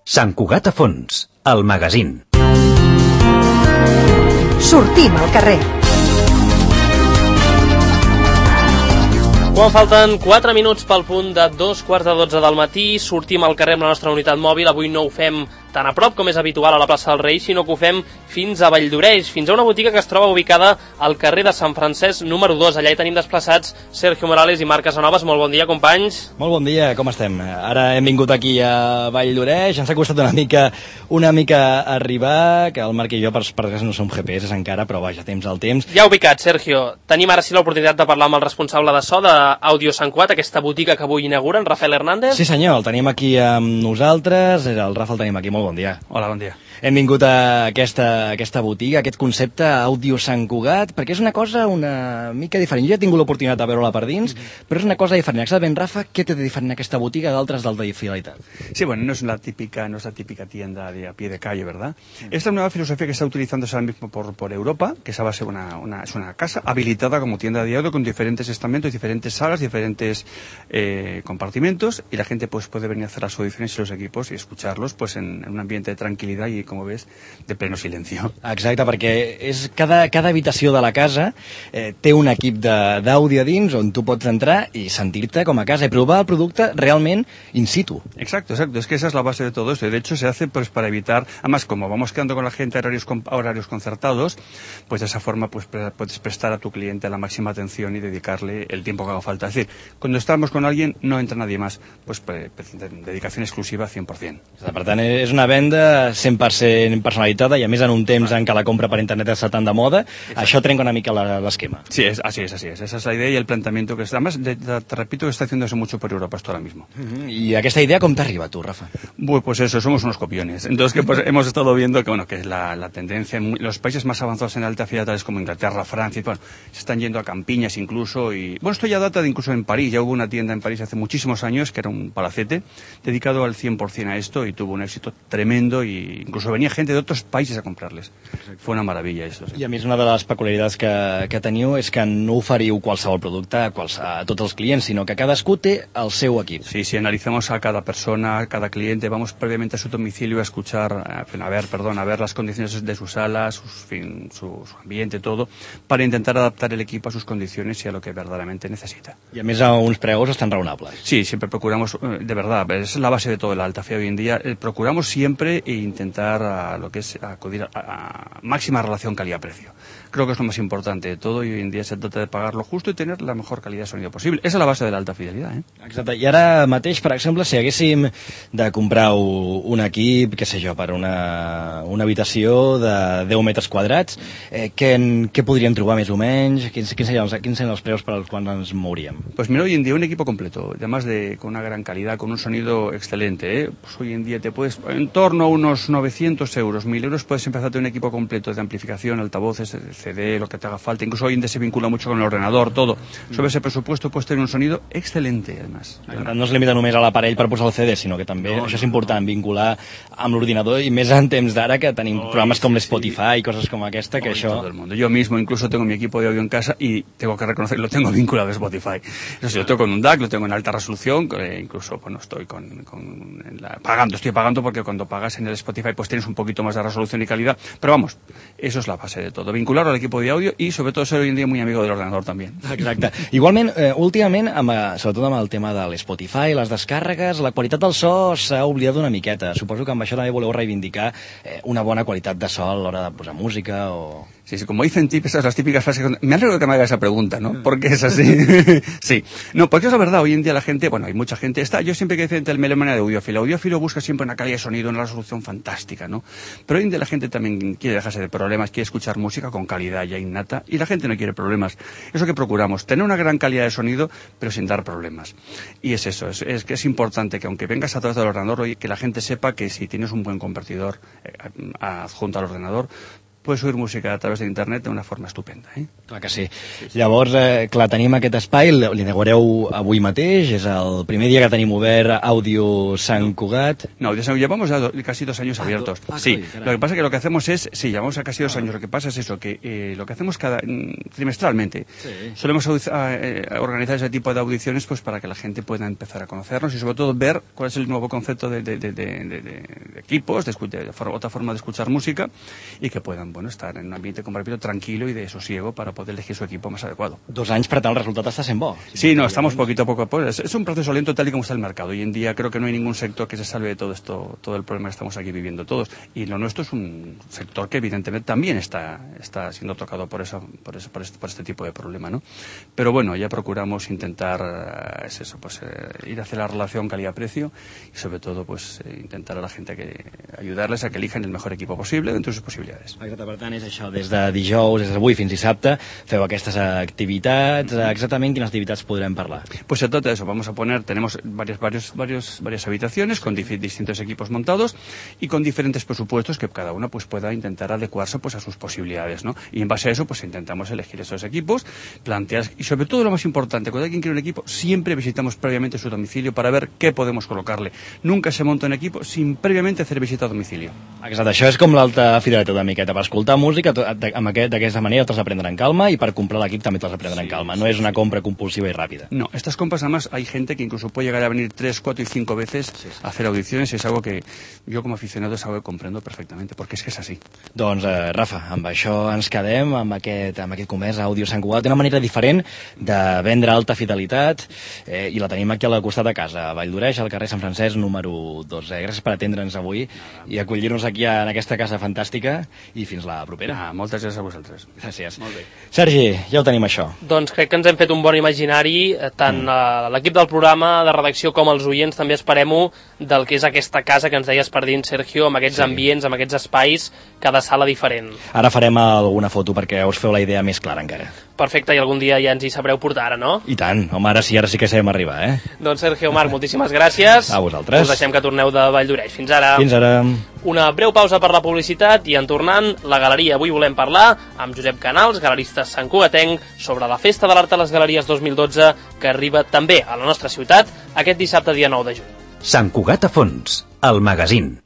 Sant Cugat a fons, el magazín. Sortim al carrer. Quan falten 4 minuts pel punt de 2:15 del matí, sortim al carrer amb la nostra unitat mòbil. Avui no ho fem tan a prop com és habitual a la plaça del Rei, sinó que ho fem fins a Valldoreix, fins a una botiga que es troba ubicada al carrer de Sant Francesc número 2. Allà hi tenim desplaçats Sergio Morales i Marc Casanovas. Molt bon dia, companys. Molt bon dia, com estem? Ara hem vingut aquí a Valldoreix, ens ha costat una mica arribar, que el Marc i jo per desgràcia no som GPS encara, però vaja, temps al temps. Ja ubicat, Sergio. Tenim ara sí l'oportunitat de parlar amb el responsable de so d'Audio Sant Cugat, aquesta botiga que avui inauguren, Rafael Hernández. Sí senyor, el tenim aquí amb nosaltres, el Rafa el tenim aquí, molt bon dia. Hola, bon dia. Hem vingut a aquesta botiga, aquest concepte Audio Sant Cugat, perquè és una cosa una mica diferent. Jo ja he tingut l'oportunitat de veure-la per dins, però és una cosa diferent. Exactament, Rafa, què té de diferent aquesta botiga d'altres del de fidelitat? Sí, bueno, no es la típica tienda de a pie de calle, ¿verdad? Es la nueva filosofía que está utilizándose ahora mismo por Europa, que esa va a ser es una casa habilitada como tienda de audio con diferentes estamentos, diferentes salas, diferentes compartimentos, y la gente pues puede venir a hacer las audiciones y los equipos y escucharlos pues en un ambiente de tranquilidad y, como ves, de pleno silencio. Exacte, perquè és cada habitació de la casa té un equip d'àudio a dins on tu pots entrar i sentir-te com a casa i provar el producte realment in situ. Exacto, es que esa es la base de todo esto. De hecho, se hace pues para evitar, además como vamos quedando con la gente a horarios concertados, pues de esa forma pues puedes prestar a tu cliente la máxima atención y dedicarle el tiempo que haga falta. Es decir, cuando estamos con alguien no entra nadie más, pues dedicación exclusiva 100%. Per tant, és una venda 100% personalitzada i a més en un temps en què la compra per internet està tan de moda. Exacte. Això trenca una mica l'esquema. Sí, así es. Esa es la idea y el planteamiento que está. Además, te repito que está haciéndose mucho por Europa esto ahora mismo. ¿Y aquesta idea com t'arriba tu, Rafa? Pues eso, somos unos copiones. Entonces, que pues, hemos estado viendo que bueno, que es la tendencia en los países más avanzados en alta fidelidad, tales como Inglaterra, Francia, bueno, se están yendo a campiñas incluso. Y bueno, esto ya data de incluso en París. Ya hubo una tienda en París hace muchísimos años que era un palacete dedicado al 100% a esto y tuvo un éxito tremendo y incluso venía gente de otros países a comprarles. Exacte. Fue una maravilla eso. Sí. I a més una de les peculiaritats que teniu és que no oferiu qualsevol producte a tots els clients, sinó que cadascú té el seu equip. Sí, analizamos a cada persona, a cada cliente, vamos previamente a su domicilio a escuchar, a ver las condiciones de su sala, su ambiente, todo, para intentar adaptar el equipo a sus condiciones y a lo que verdaderamente necesita. I a més a uns preus estan raonables. Sí, siempre procuramos, de verdad, es la base de todo la alta fe hoy en día, procuramos siempre intentar acudir a máxima relación calidad-precio. Creo que es lo más importante de todo y hoy en día se trata de pagar lo justo y tener la mejor calidad de sonido posible. Esa es la base de la alta fidelitat. Exacte. I ara mateix, per exemple, si haguéssim de comprar un equip, què sé jo, per una habitació de 10 metres quadrats, què podríem trobar més o menys? Quins serien els preus per als quals ens mouríem? Pues mira, hoy en día un equipo completo, además con una gran calidad, con un sonido excelente, pues hoy en día te puedes, en torno a unos 900 euros, 1000 euros, puedes empezar a tener un equipo completo de amplificación, altavoces, CD, lo que te haga falta. Incluso hoy en día se vincula mucho con el ordenador, todo. Sobre ese presupuesto puedes tener un sonido excelente, además. No es limita només a l'aparell per posar el CD, sinó que també això és important, vincular amb l'ordinador, i més en temps d'ara que tenim programes com l'Spotify i cosas com aquesta, que això... Todo el mundo. Yo mismo incluso tengo mi equipo de audio en casa y tengo que reconocer, lo tengo vinculado a Spotify. Eso sí, lo tengo con un DAC, lo tengo en alta resolución, incluso bueno, estoy estoy pagando porque cuando pagas en el Spotify pues tienes un poquito más de resolución y calidad, pero vamos, eso es la base de todo, vincularlo al equipo de audio y sobre todo ser hoy en día muy amigo del ordenador també. Exacte. Igualment, últimament, sobretot amb el tema de l'Spotify, les descàrregues, la qualitat del so s'ha oblidat una miqueta. Suposo que amb això també voleu reivindicar una bona qualitat de so a l'hora de posar música o... Sí, como dicen esas las típicas frases. Me alegro que me haga esa pregunta, ¿no? Porque es así. Sí. No, porque es la verdad. Hoy en día la gente, bueno, hay mucha gente. Yo siempre que decía el melómano de audiófilo. Audiófilo busca siempre una calidad de sonido, una resolución fantástica, ¿no? Pero hoy en día la gente también quiere dejarse de problemas, quiere escuchar música con calidad ya innata. Y la gente no quiere problemas. Eso que procuramos, tener una gran calidad de sonido, pero sin dar problemas. Y es eso, es que es importante que aunque vengas a través del ordenador, que la gente sepa que si tienes un buen convertidor adjunto al ordenador, puedes oír música a través de internet de una forma estupenda. Clar que sí. Llavors, clar, tenim aquest espai, l'inaugureu avui mateix, és el primer dia que tenim obert Àudio Sant Cugat. No, llevamos ya casi 2 años abiertos. Sí, lo que pasa es que lo que hacemos es, sí, llevamos a casi 2 años, lo que pasa es eso, que lo que hacemos trimestralmente, solemos organizar ese tipo de audiciones pues para que la gente pueda empezar a conocernos y sobre todo ver cuál es el nuevo concepto de equipos, de otra forma de escuchar música y que puedan, bueno, estar en un ambiente, como repito, tranquilo y de sosiego para poder elegir su equipo más adecuado. 2 anys, per tant, el resultat està sent bo. Sí, no, estamos poquito a poco. Es un proceso lento tal y como está el mercado. Hoy en día creo que no hay ningún sector que se salve de todo esto, todo el problema que estamos aquí viviendo todos. Y lo nuestro es un sector que evidentemente también está siendo tocado por este tipo de problema, ¿no? Pero bueno, ya procuramos intentar, ir hacia la relación calidad-precio y sobre todo, pues, intentar a la gente ayudarles a que elijan el mejor equipo posible dentro de sus posibilidades. Exacte, per tant, és això, des de dijous, des d'avui fins dissabte, feu aquestes activitats. Exactament quines activitats podrem parlar? Pues se trata de eso, tenemos varias habitaciones con distintos equipos montados y con diferentes presupuestos que cada uno pues pueda intentar adecuarse pues a sus posibilidades, ¿no? Y en base a eso pues intentamos elegir esos equipos, plantear, y sobre todo lo más importante, cuando alguien quiere un equipo, siempre visitamos previamente su domicilio para ver qué podemos colocarle. Nunca se monta un equipo sin previamente hacer visita a domicilio. Exacte, això és com l'alta fideleta una miqueta, per escoltar música d'aquesta manera te'ls aprendre en calma i per comprar l'equip també te'ls aprendre en calma, no és una compra compulsiva y rápida. No, estas compras además hay gente que incluso puede llegar a venir 3, 4 y 5 veces a hacer audiciones y es algo que yo como aficionado es algo que comprendo perfectamente, porque es que és així. Doncs, Rafa, amb això ens quedem, amb aquest comerç Àudio Sant Cugat, una manera diferent de vendre alta fidelitat i la tenim aquí al costat de casa, a Valldoreix, al carrer Sant Francesc, número 12. Gràcies per atendre'ns avui i acollir-nos aquí en aquesta casa fantàstica i fins la propera. Moltes gràcies a vosaltres. Gràcies. Molt bé. Sergi, ja ho tenim això. Doncs crec que ens hem fet un bon imaginari, tant l'equip del programa de redacció com els oients també esperem-ho del que és aquesta casa que ens deies per dins, Sergio, amb aquests ambients, amb aquests espais, cada sala diferent. Ara farem alguna foto perquè us feu la idea més clara encara. Perfecte, i algun dia ja ens hi sabreu portar, ara, no? I tant, home, ara sí que sabem arribar, Doncs Sergio, Marc, moltíssimes gràcies. A vosaltres. Us deixem que torneu de Valldoreix. Fins ara. Fins ara. Una breu pausa per la publicitat i en tornant, la galeria. Avui volem parlar amb Josep Canals, galerista santcugatenc, sobre la Festa de l'Art a les Galeries 2012 que arriba també a la nostra ciutat aquest dissabte dia 9 de juny. Sant Cugat a fons, el magazín.